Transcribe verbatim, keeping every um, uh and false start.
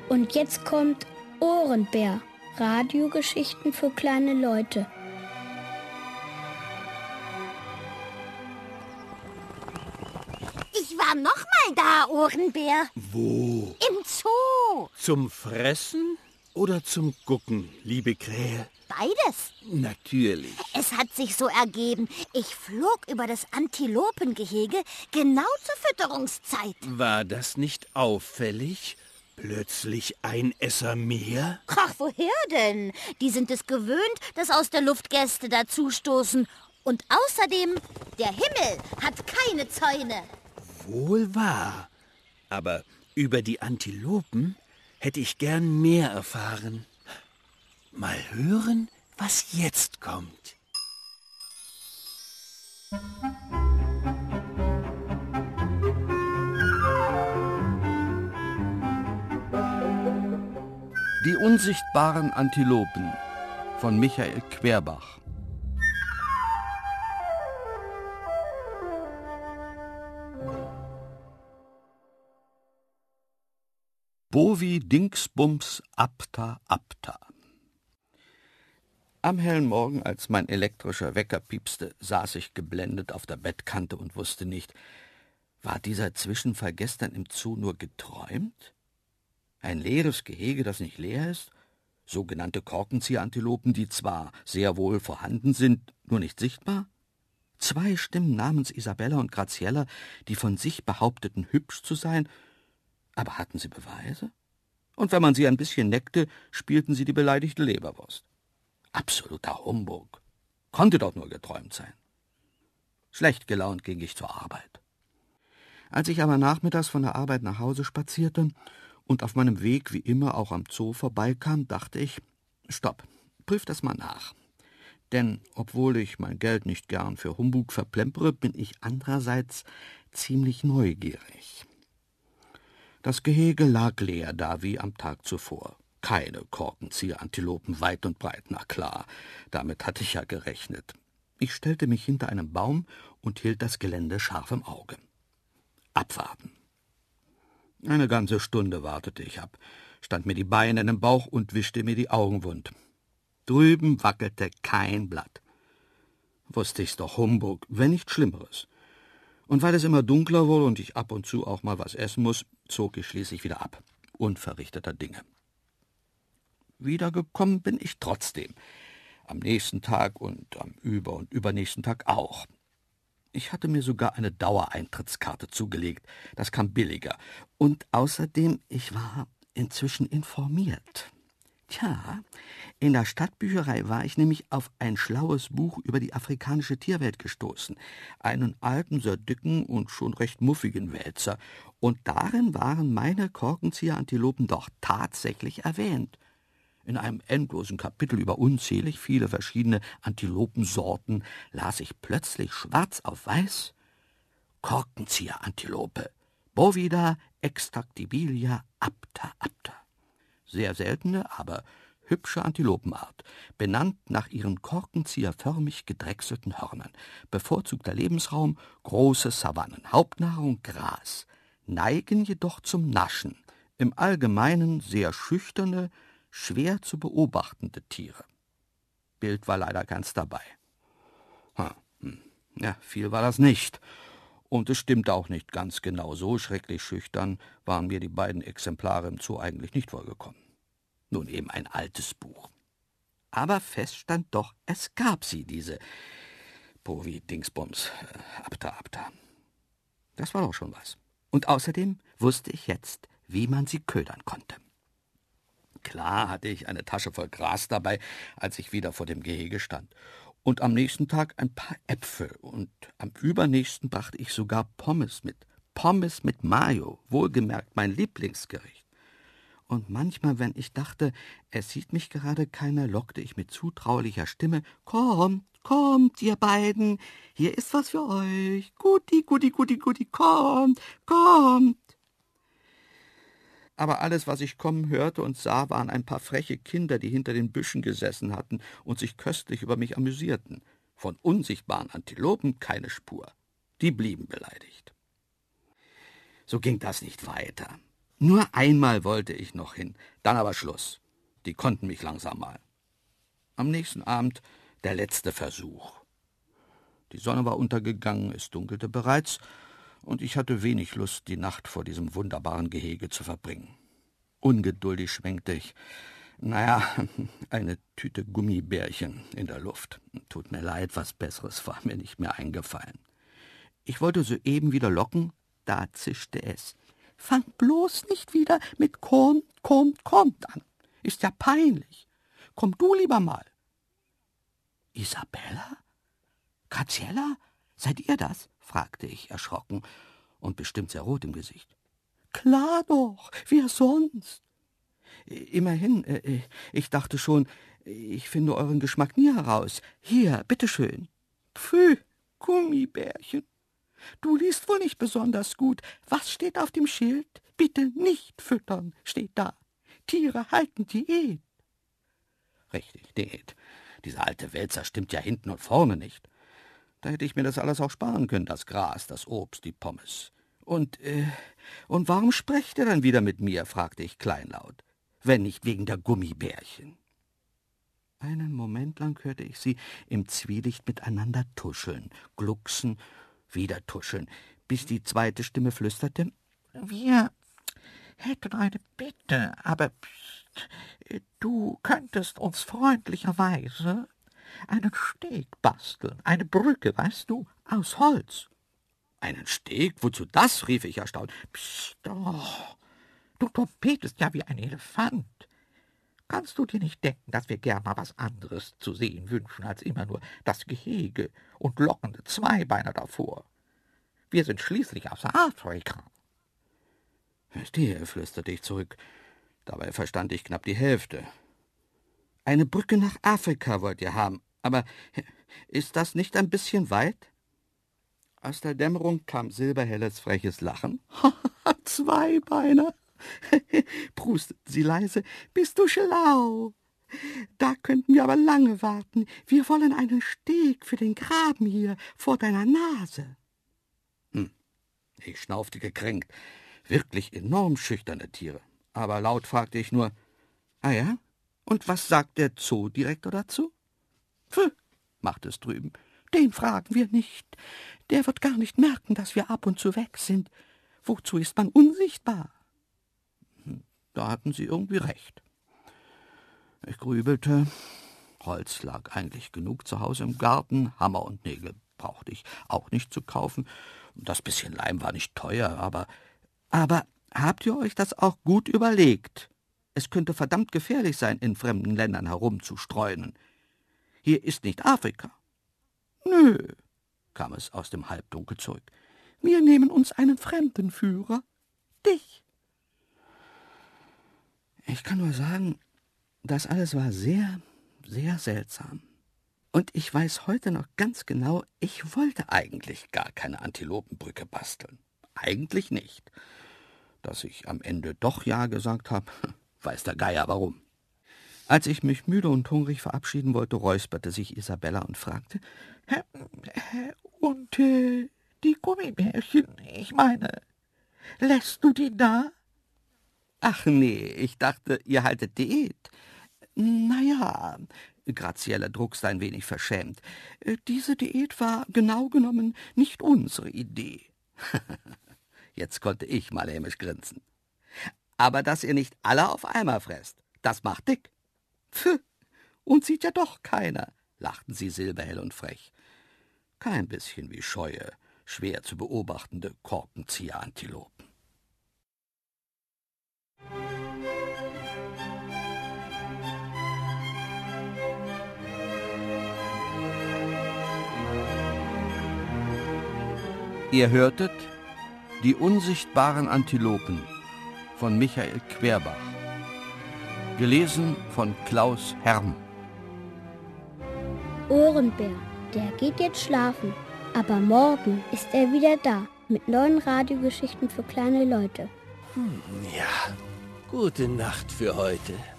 Und jetzt kommt Ohrenbär. Radiogeschichten für kleine Leute. Ich war noch mal da, Ohrenbär. Wo? Im Zoo. Zum Fressen oder zum Gucken, liebe Krähe? Beides. Natürlich. Es hat sich so ergeben. Ich flog über das Antilopengehege genau zur Fütterungszeit. War das nicht auffällig? Plötzlich ein Esser mehr? Ach, woher denn? Die sind es gewöhnt, dass aus der Luft Gäste dazustoßen. Und außerdem, der Himmel hat keine Zäune. Wohl wahr. Aber über die Antilopen hätte ich gern mehr erfahren. Mal hören, was jetzt kommt. Die unsichtbaren Antilopen von Michael Querbach. Bovi Dingsbums Apta Apta. Am hellen Morgen, als mein elektrischer Wecker piepste, saß ich geblendet auf der Bettkante und wusste nicht, war dieser Zwischenfall gestern im Zoo nur geträumt? Ein leeres Gehege, das nicht leer ist? Sogenannte Korkenzieherantilopen, die zwar sehr wohl vorhanden sind, nur nicht sichtbar? Zwei Stimmen namens Isabella und Graziella, die von sich behaupteten, hübsch zu sein, aber hatten sie Beweise? Und wenn man sie ein bisschen neckte, spielten sie die beleidigte Leberwurst. Absoluter Humbug. Konnte doch nur geträumt sein. Schlecht gelaunt ging ich zur Arbeit. Als ich aber nachmittags von der Arbeit nach Hause spazierte und auf meinem Weg wie immer auch am Zoo vorbeikam, dachte ich, stopp, prüf das mal nach. Denn obwohl ich mein Geld nicht gern für Humbug verplempere, bin ich andererseits ziemlich neugierig. Das Gehege lag leer da wie am Tag zuvor. Keine Korkenzieherantilopen weit und breit, na klar, damit hatte ich ja gerechnet. Ich stellte mich hinter einem Baum und hielt das Gelände scharf im Auge. Abwarten. Eine ganze Stunde wartete ich ab, stand mir die Beine in den Bauch und wischte mir die Augen wund. Drüben wackelte kein Blatt. Wusste ich's doch, Humbug, wenn nicht Schlimmeres. Und weil es immer dunkler wurde und ich ab und zu auch mal was essen muss, zog ich schließlich wieder ab, unverrichteter Dinge. Wiedergekommen bin ich trotzdem, am nächsten Tag und am über- und übernächsten Tag auch. Ich hatte mir sogar eine Dauereintrittskarte zugelegt, das kam billiger. Und außerdem, ich war inzwischen informiert. Tja, in der Stadtbücherei war ich nämlich auf ein schlaues Buch über die afrikanische Tierwelt gestoßen, einen alten, sehr dicken und schon recht muffigen Wälzer, und darin waren meine Korkenzieherantilopen doch tatsächlich erwähnt. In einem endlosen Kapitel über unzählig viele verschiedene Antilopensorten las ich plötzlich schwarz auf weiß: Korkenzieherantilope, Bovida extractibilia apta apta. Sehr seltene, aber hübsche Antilopenart, benannt nach ihren korkenzieherförmig gedrechselten Hörnern. Bevorzugter Lebensraum große Savannen, Hauptnahrung Gras, neigen jedoch zum Naschen. Im Allgemeinen sehr schüchterne, schwer zu beobachtende Tiere. Bild war leider ganz dabei. Hm. Ja, viel war das nicht. Und es stimmte auch nicht ganz genau. So schrecklich schüchtern waren mir die beiden Exemplare im Zoo eigentlich nicht vorgekommen. Nun eben ein altes Buch. Aber fest stand doch, es gab sie, diese Bovi-Dingsbums, äh, Apta Apta. Das war doch schon was. Und außerdem wusste ich jetzt, wie man sie ködern konnte. Klar hatte ich eine Tasche voll Gras dabei, als ich wieder vor dem Gehege stand. Und am nächsten Tag ein paar Äpfel. Und am übernächsten brachte ich sogar Pommes mit. Pommes mit Mayo, wohlgemerkt mein Lieblingsgericht. Und manchmal, wenn ich dachte, es sieht mich gerade keiner, lockte ich mit zutraulicher Stimme: Kommt, kommt, ihr beiden, hier ist was für euch. Guti, guti, guti, guti, kommt, kommt. Aber alles, was ich kommen hörte und sah, waren ein paar freche Kinder, die hinter den Büschen gesessen hatten und sich köstlich über mich amüsierten. Von unsichtbaren Antilopen keine Spur. Die blieben beleidigt. So ging das nicht weiter. Nur einmal wollte ich noch hin, dann aber Schluss. Die konnten mich langsam mal. Am nächsten Abend der letzte Versuch. Die Sonne war untergegangen, es dunkelte bereits, und ich hatte wenig Lust, die Nacht vor diesem wunderbaren Gehege zu verbringen. Ungeduldig schwenkte ich, naja, eine Tüte Gummibärchen in der Luft. Tut mir leid, was Besseres war mir nicht mehr eingefallen. Ich wollte soeben wieder locken, da zischte es. Fang bloß nicht wieder mit kommt, kommt, kommt an. Ist ja peinlich. Komm du lieber mal. Isabella? Graziella? Seid ihr das? Fragte ich erschrocken und bestimmt sehr rot im Gesicht. Klar doch, wer sonst? Immerhin, äh, ich dachte schon, ich finde euren Geschmack nie heraus. Hier, bitteschön. Pfui, Gummibärchen. Du liest wohl nicht besonders gut. Was steht auf dem Schild? Bitte nicht füttern, steht da. Tiere halten Diät. Richtig, Diät. Dieser alte Wälzer stimmt ja hinten und vorne nicht. Da hätte ich mir das alles auch sparen können, das Gras, das Obst, die Pommes. Und, äh, und warum sprecht ihr dann wieder mit mir, fragte ich kleinlaut, wenn nicht wegen der Gummibärchen. Einen Moment lang hörte ich sie im Zwielicht miteinander tuscheln, glucksen, wieder tuscheln, bis die zweite Stimme flüsterte, wir hätten eine Bitte, aber pst, du könntest uns freundlicherweise einen Steg basteln, eine Brücke, weißt du, aus Holz. Einen Steg? Wozu das? Rief ich erstaunt. Psst, doch, du trompetest ja wie ein Elefant. Kannst du dir nicht denken, dass wir gern mal was anderes zu sehen wünschen, als immer nur das Gehege und lockende Zweibeiner davor? Wir sind schließlich aus Afrika. Verstehe, flüsterte ich zurück. Dabei verstand ich knapp die Hälfte. Eine Brücke nach Afrika wollt ihr haben, aber ist das nicht ein bisschen weit? Aus der Dämmerung kam silberhelles, freches Lachen. Zweibeiner, prusteten sie leise, bist du schlau. Da könnten wir aber lange warten. Wir wollen einen Steg für den Graben hier vor deiner Nase. Hm. Ich schnaufte gekränkt. Wirklich enorm schüchterne Tiere. Aber laut fragte ich nur, ah ja, und was sagt der Zoodirektor dazu? Pfui, machte es drüben, den fragen wir nicht. Der wird gar nicht merken, dass wir ab und zu weg sind. Wozu ist man unsichtbar? Da hatten sie irgendwie recht. Ich grübelte. Holz lag eigentlich genug zu Hause im Garten. Hammer und Nägel brauchte ich auch nicht zu kaufen. Das bisschen Leim war nicht teuer, aber... Aber habt ihr euch das auch gut überlegt? Es könnte verdammt gefährlich sein, in fremden Ländern herumzustreunen. Hier ist nicht Afrika. Nö, kam es aus dem Halbdunkel zurück. Wir nehmen uns einen Fremdenführer. Dich. Ich kann nur sagen, das alles war sehr, sehr seltsam. Und ich weiß heute noch ganz genau, ich wollte eigentlich gar keine Antilopenbrücke basteln. Eigentlich nicht. Dass ich am Ende doch Ja gesagt habe, weiß der Geier warum. Als ich mich müde und hungrig verabschieden wollte, räusperte sich Isabella und fragte, und äh, die Gummibärchen, ich meine, lässt du die da? Ach nee, ich dachte, ihr haltet Diät. Na ja, Graziella druckste ein wenig verschämt. Diese Diät war genau genommen nicht unsere Idee. Jetzt konnte ich mal hämisch grinsen. Aber dass ihr nicht alle auf einmal fresst, das macht dick. Pfui, und sieht ja doch keiner, lachten sie silberhell und frech. Kein bisschen wie scheue, schwer zu beobachtende Korkenzieher-Antilopen. Ihr hörtet Die unsichtbaren Antilopen von Michael Querbach. Gelesen von Klaus Herm. Ohrenbär, der geht jetzt schlafen. Aber morgen ist er wieder da mit neuen Radiogeschichten für kleine Leute. Hm, ja, gute Nacht für heute.